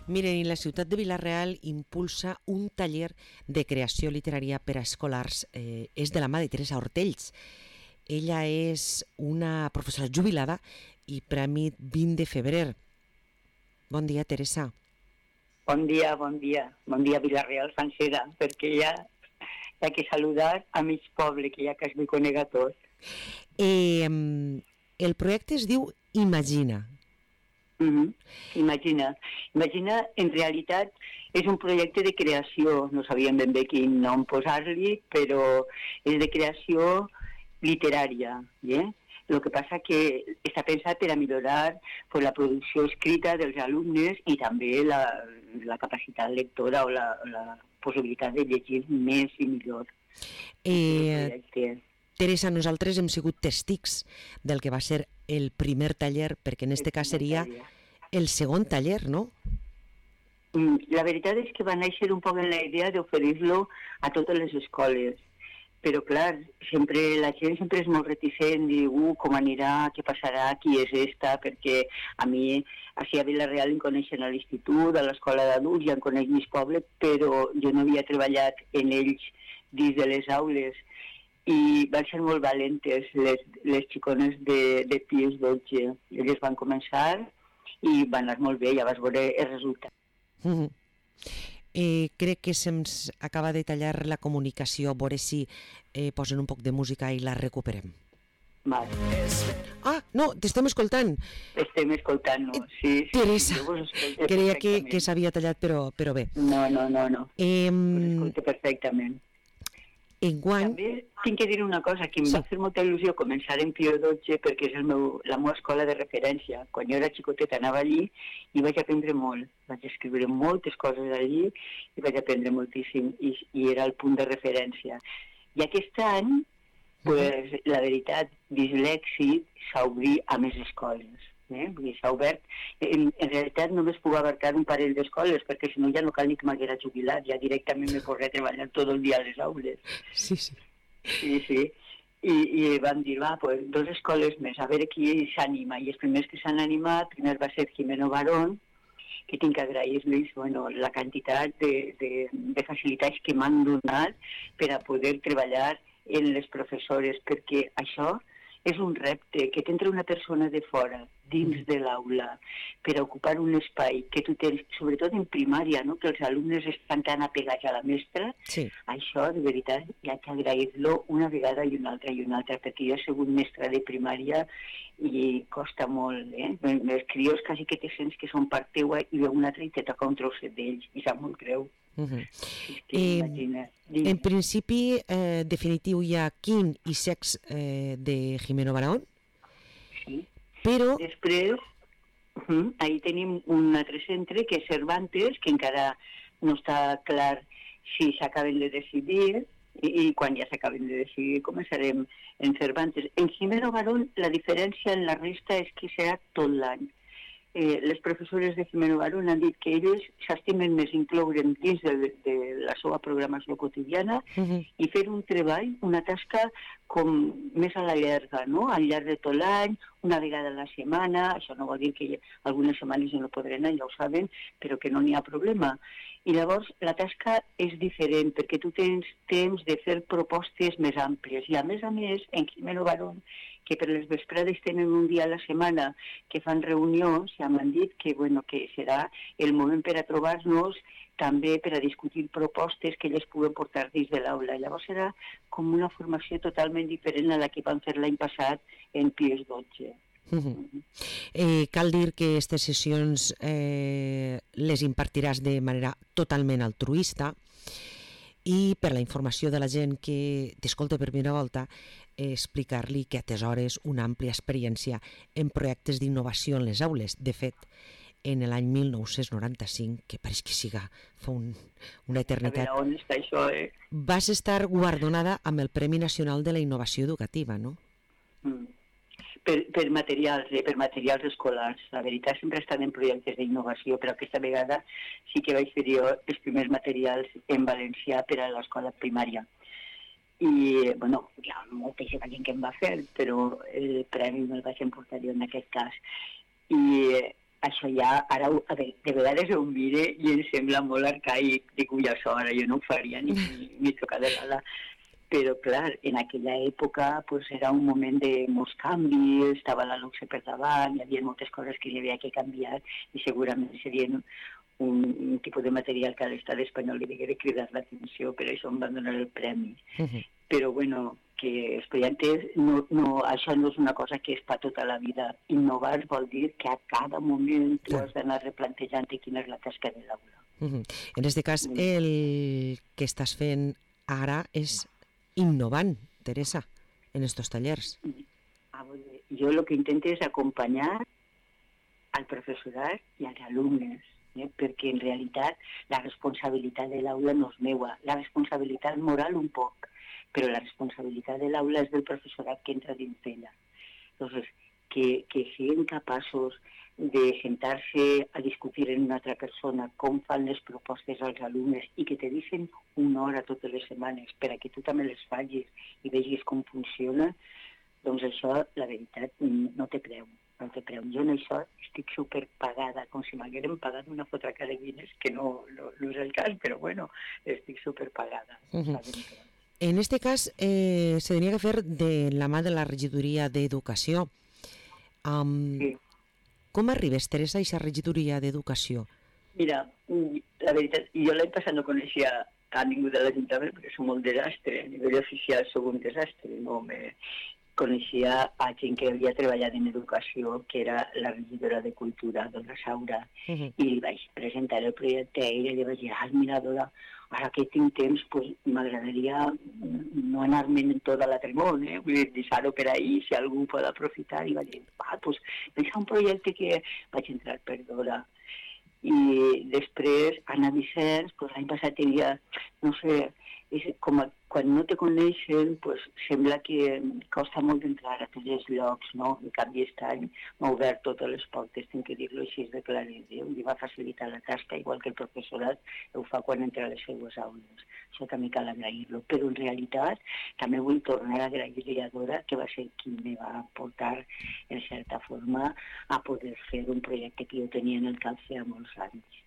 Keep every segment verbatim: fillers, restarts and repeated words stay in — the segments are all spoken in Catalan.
Miren, i la ciutat de Vila-real impulsa un taller de creació literària per a escolars. Eh, és de la mà de Teresa Hortells. Ella és una professora jubilada i premi vint de febrer. Bon dia, Teresa. Bon dia, bon dia. Bon dia, Vila-real sencera, perquè ja hi ha que saludar a mig poble, que ja que es me conega tot. Eh, el projecte es diu Imagina. Mm-hmm. Imagina. Imagina, en realitat, és un projecte de creació. No sabíem ben bé quin nom posar-li, però és de creació literària. Eh? El que passa que està pensat per a millorar pues, la producció escrita dels alumnes i també la, la capacitat lectora o la, la possibilitat de llegir més i millor. Eh, Teresa, nosaltres hem sigut testics del que va ser el primer taller, perquè en aquest cas seria el segon taller, no? La veritat és que va néixer un poc en la idea d'oferir-lo a totes les escoles, però clar, sempre, la gent sempre és molt reticent, diu, uh, com anirà, què passarà, qui és esta, perquè a mi, així a Vila-real em coneixen a l'institut, a l'escola d'adults, ja em coneix mig poble, però jo no havia treballat en ells dins de les aules, i van ser molt valentes les, les xicones de, de Pius dotze. Elles van començar i van anar molt bé, ja vas veure el resultat. Mm-hmm. eh, crec que se'ns acaba de tallar la comunicació, a veure si eh, posen un poc de música i la recuperem. Vale. Ah, no, t'estem escoltant. Estem escoltant, no, sí. sí Teresa, sí, creia que, que s'havia tallat, però, però bé. No, no, no, no. Eh, us escolto perfectament. Enguany... També tinc que dir una cosa, que em sí. va fer molta il·lusió començar en Pio dotze perquè és el meu, la meva escola de referència. Quan jo era xicoteta anava allí i vaig aprendre molt. Vaig escriure moltes coses allí i vaig aprendre moltíssim i, i era el punt de referència. I aquest any, pues, la veritat, dislèxit s'obrí a més escoles. Eh? S'ha obert, en, en realitat només puc abarcar un parell d'escoles perquè si no ja no cal ni que m'haguera jubilat, ja directament me podré treballar tot el dia a les aules. Sí, sí. Sí, sí. I, i vam dir, va, pues, dos escoles més, a veure qui s'anima. I els primers que s'han animat, primer va ser Jimeno Barón, que tinc que agrair-los bueno, la quantitat de, de, de facilitats que m'han donat per a poder treballar en les professores, perquè això és un repte, que t'entra una persona de fora, dins de l'aula, per a ocupar un espai que tu tens, sobretot en primària, no? Que els alumnes estan tan apegats a la mestra, sí. Això, de veritat, hi ha que agrair-lo una vegada i una altra i una altra, perquè jo he sigut mestra de primària i costa molt, eh? Els crios quasi que te sents que són part teua i ve un altre i te toca un trosset d'ells, i sap molt greu. Uh-huh. eh, en principi eh, definitiu hi ha quin i sex eh, de Jimeno Barón, sí. Però després uh-huh, ahí tenim un altre centre que és Cervantes, que encara no està clar si s'acaben de decidir i, i quan ja s'acaben de decidir començarem en Cervantes. En Jimeno Barón la diferència en la resta és que serà tot l'any. Eh, les professores de Jimeno Barón han dit que elles s'estimen més incloure dins de, de la seva programació quotidiana uh-huh. i fer un treball, una tasca com més a la llarga, no? Al llarg de tot l'any, una vegada a la setmana, això no vol dir que algunes setmanes no podran anar, ja ho saben, però que no n'hi ha problema. I llavors la tasca és diferent perquè tu tens temps de fer propostes més àmplies i a més a més en Jimeno Barón, que per les vesprades tenen un dia a la setmana que fan reunions, ja m'han dit que, bueno, que serà el moment per a trobar-nos també per a discutir propostes que elles puguen portar dins de l'aula. Llavors serà com una formació totalment diferent a la que van fer l'any passat en Pius dotze. Uh-huh. eh, cal dir que aquestes sessions eh, les impartiràs de manera totalment altruista i per la informació de la gent que t'escolta per primera volta eh, explicar-li que atesores una àmplia experiència en projectes d'innovació en les aules. De fet, en l'any mil nou-cents noranta-cinc, que pareix que siga fa un, una eternitat, a veure on està això, eh? vas estar guardonada amb el Premi Nacional de la Innovació Educativa, no? Mm. Per, per materials, eh, per materials escolars. La veritat sempre estan en projectes d'innovació, però aquesta vegada sí que vaig fer jo els primers materials en valencià per a l'escola primària. I, bueno, hi ha moltíssima gent que em va fer, però el premi me'l vaig emportar jo en aquest cas. I això ja, ara, a veure, de vegades ho mire i em sembla molt arcaic. Dic, ui, això ara jo no ho faria ni, ni, ni tocar de l'ala. Però, clar, en aquella època pues, era un moment de molts canvis, estava la luxe per davant, hi havia moltes coses que hi havia que canviar i segurament serien un, un tipus de material que a l'estat espanyol li hagués cridat l'atenció, per això em van donar el premi. Uh-huh. Però, bueno, que estudiantes, no, no, això no és una cosa que és per tota la vida. Innovar vol dir que a cada moment tu has d'anar replantejant quina és la tasca de l'aula. Uh-huh. En aquest cas, el que estàs fent ara és innovant, Teresa, en estos tallers. Jo el que intento és acompanyar al professorat i als alumnes, eh? Perquè en realitat la responsabilitat de l'aula no és meua, la responsabilitat moral un poc, però la responsabilitat de l'aula és del professorat que entra dins d'ella. Entonces, que, que siguin capaços de sentar-se a discutir en una altra persona com fan les propostes als alumnes i que te deixen una hora totes les setmanes per a que tu també les facis i vegis com funciona, doncs això, la veritat, no té preu. No té preu. Jo en això estic superpagada, com si m'hagueren pagat una fotraca de guines, que no, no, no és el cas, però bueno, estic superpagada. Uh-huh. En este cas, eh, se tenia que fer de la mà de la regidoria d'Educació. Um, sí. Com arribes, Teresa, a aquesta regidoria d'Educació? Mira, la veritat, jo l'any passat no coneixia a ningú de l'Ajuntament perquè som un desastre, a nivell oficial som un desastre, no me coneixia a gent que havia treballat en educació, que era la regidora de Cultura, dona Saura, uh-huh. i li vaig presentar el projecte a ella i li vaig dir, ah, mira, Dora, ara que tinc temps, pues, m'agradaria no anar-me'n en tot l'altre món, eh? Vull dir, deixar-ho per ahir, si algú pot aprofitar, i vaig dir, va, pues, deixa un projecte que vaig entrar per Dora. I després, Anna Vicenç, pues, l'any passat hi havia, no sé, és com a, quan no te coneixen, pues, sembla que costa molt d'entrar a tots els llocs, no? En canvi, aquest any m'ha obert totes les portes, tinc que dir-lo així de clar, i va facilitar la tasca, igual que el professorat ho fa quan entra a les seues aules. Això també cal agrair-lo. Però en realitat també vull tornar a agrair-li a Dora, que va ser qui me va portar, en certa forma, a poder fer un projecte que jo tenia en el cap feia molts anys.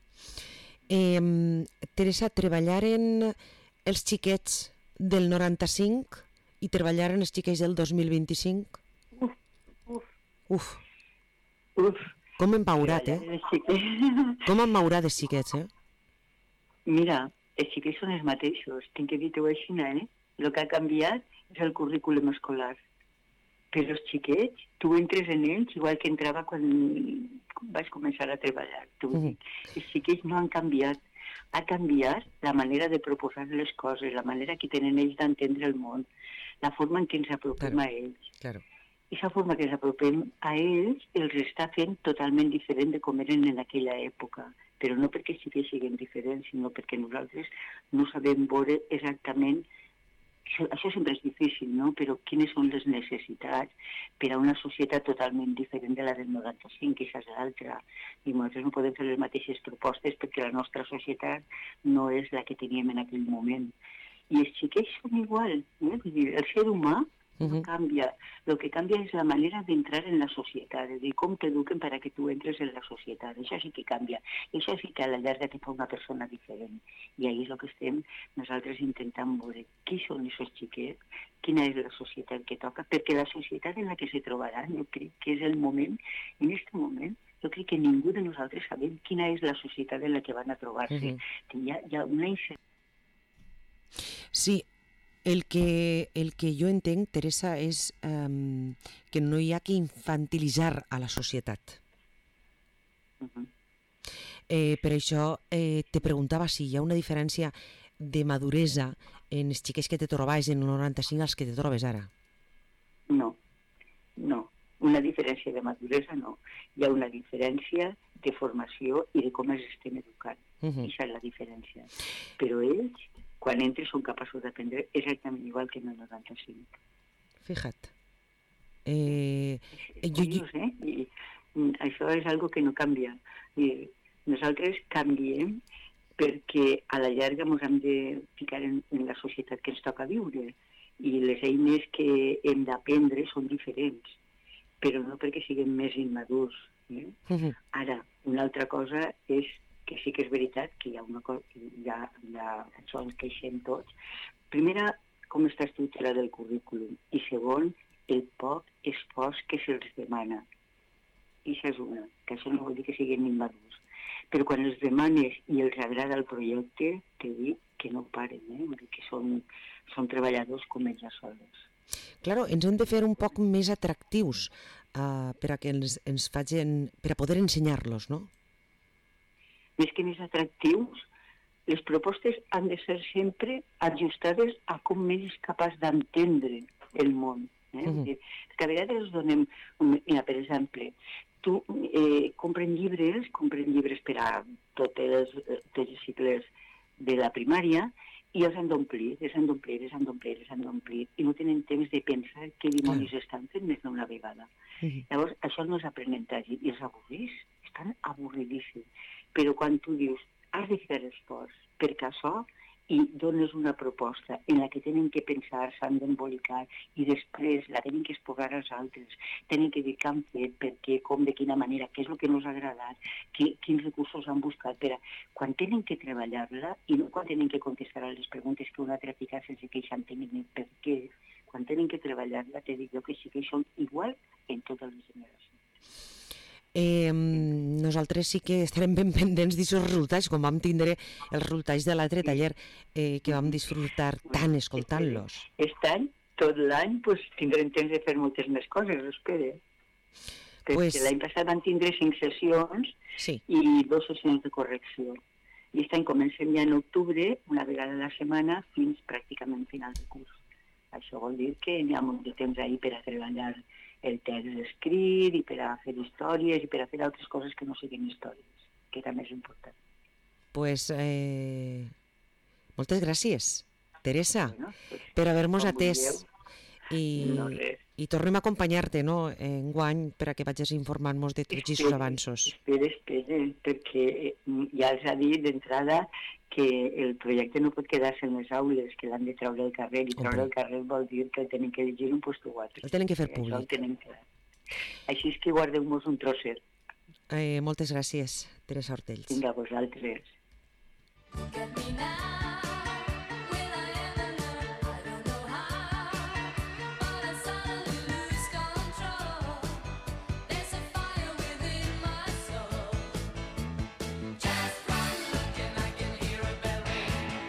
Eh, Teresa, treballaren els xiquets del noranta-cinc i treballaren els xiquets del dos mil vint-i-cinc? Uf, uf. Uf. Uf. Com hem maurat, eh? Com hem maurat els xiquets, eh? Mira, els xiquets són els mateixos, tinc que dir-ho així, eh? El que ha canviat és el currículum escolar. Però els xiquets, tu entres en ells igual que entrava quan vaig començar a treballar. Uh-huh. Els xiquets no han canviat. Ha canviat la manera de proposar les coses, la manera que tenen ells d'entendre el món, la forma en què ens apropem claro, a ells. Claro. I la forma que ens apropem a ells els està fent totalment diferent de com eren en aquella època. Però no perquè sí que siguin diferents, sinó perquè nosaltres no sabem veure exactament. Això sempre és difícil, no? Però quines són les necessitats per a una societat totalment diferent de la del noranta-cinc, que és l'altra. I nosaltres no podem fer les mateixes propostes perquè la nostra societat no és la que teníem en aquell moment. I els xiquets són igual, eh? Vull dir, el ser humà no canvia. El que canvia és la manera d'entrar en la societat, és a dir, com t'eduquen per a que tu entres en la societat. Això sí que canvia. I això sí que a la llarga te fa una persona diferent. I ahí és el que estem nosaltres intentant veure qui són aquests xiquets, quina és la societat que toca, perquè la societat en la que se trobaran, jo crec que és el moment, en aquest moment, jo crec que ningú de nosaltres sabem quina és la societat en la que van a trobar-se. Uh-huh. Hi ha, hi ha una incertesa. Sí, el que, el que jo entenc, Teresa, és um, que no hi ha que infantilitzar a la societat. Uh-huh. Eh, per això eh, te preguntava si hi ha una diferència de maduresa en els xiquets que te trobaves en el noranta-cinc als que te trobes ara. No, no. Una diferència de maduresa no. Hi ha una diferència de formació i de com els estem educant. Uh-huh. Això és la diferència. Però ells, quan entres, són capaços d'aprendre exactament igual que en el noranta-cinc. Fija't. Eh, és curiós, eh? I, i això és algo que no canvia. I nosaltres canviem perquè a la llarga ens hem de ficar en, en la societat que ens toca viure i les eines que hem d'aprendre són diferents, però no perquè siguem més immadurs, Eh? Uh-huh. Ara, una altra cosa és que sí que és veritat que hi ha una cosa, hi ha, hi ha, això ens queixem tots. Primera, com està estructurat el currículum, i segon, el poc esforç que se'ls demana. I això és una, que això no vol dir que siguin immadurs. Però quan els demanes i els agrada el projecte, te dic que no paren, eh? Vull dir que són, són treballadors com ells sols. Claro, ens hem de fer un poc més atractius uh, per a que ens, ens facin, per a poder ensenyar-los, no? Més que més atractius, les propostes han de ser sempre ajustades a com més és capaç d'entendre el món. Eh? Uh-huh. Dir, que a vegades donem, mira, per exemple, tu eh, compren llibres, compren llibres per a tots els, tots els cicles de la primària i els han d'omplir, els han d'omplir, els han d'omplir, els han d'omplir, i no tenen temps de pensar què dimonis uh-huh. estan fent més d'una vegada. Uh-huh. Llavors, això no és aprenentatge, i els avorrís, estan avorridíssims. Però quan tu dius, has de fer esforç perquè això, i dones una proposta en la que tenen que pensar, s'han d'embolicar, i després la tenen que exposar als altres, tenen que dir què han fet, per què, com, de quina manera, què és el que no els ha agradat, qui, quins recursos han buscat. Per a... Quan tenen que treballar-la, i no quan tenen que contestar a les preguntes que una altra fica sense que això entenguin per què, quan tenen que treballar-la, te dic jo que sí que són igual en totes les generacions. Eh, nosaltres sí que estarem ben pendents d'aquests resultats, com vam tindre els resultats de l'altre taller, eh, que vam disfrutar tant escoltant-los. Aquest any, tot l'any, pues, tindrem temps de fer moltes més coses, espero. Perquè pues... l'any passat vam tindre cinc sessions sí. i dues sessions de correcció. I aquest any comencem ja en octubre, una vegada a la setmana, fins pràcticament final de curs. Això vol dir que hi ha molt de temps ahir per a treballar el text escrit i per a fer històries i per a fer altres coses que no siguin històries, que també és important. Pues, eh, moltes gràcies, Teresa, bueno, pues, per haver-nos atès i, no i tornem a acompanyar-te, no?, enguany per a que vagis informant-nos de tots aquests avanços. Espera, espera, perquè ja els ha dit d'entrada que el projecte no pot quedar-se en les aules, que l'han de treure al carrer, i treure al carrer vol dir que el tenen que llegir un puesto o altre. El tenen que fer públic. Que... Així és que guardeu-nos un trosset. Eh, moltes gràcies, Teresa Ortells. Vinga, vosaltres. Caminar